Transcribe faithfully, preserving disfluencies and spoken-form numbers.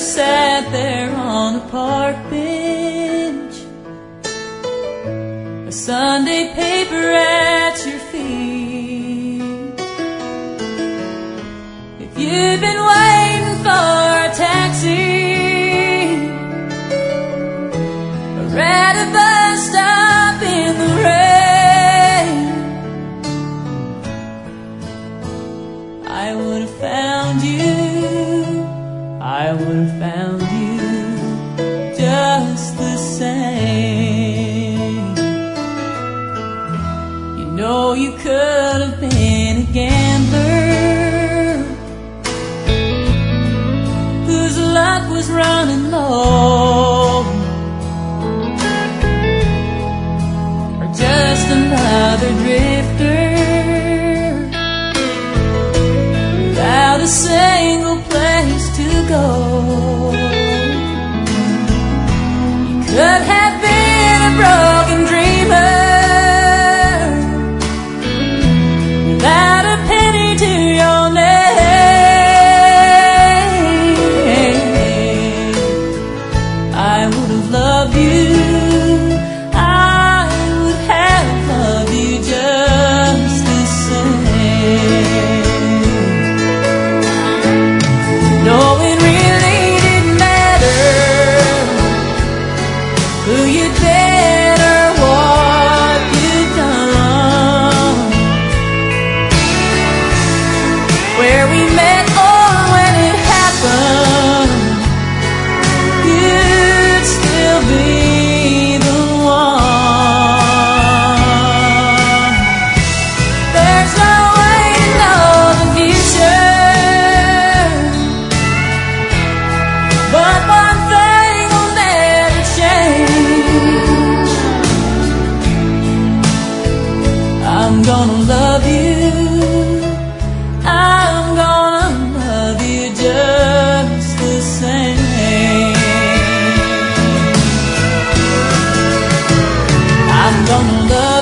sat there on a park bench, a Sunday paper at your feet. If you'd been waiting for a taxi or at a bus stop in the rain, I would have found you, I would have found you just the same. You know you could have been a gambler whose luck was running low, or just another drifter without a single place to go. You could have been a broken dreamer without a penny to your name. I would have loved you, I would have loved you just the same. No, it really didn't matter who you'd been or what you'd done, where we met or when it happened, you'd still be the one. There's no way to know the future, but one thing will never change. I'm gonna love you, I'm gonna love you just the same. I'm gonna love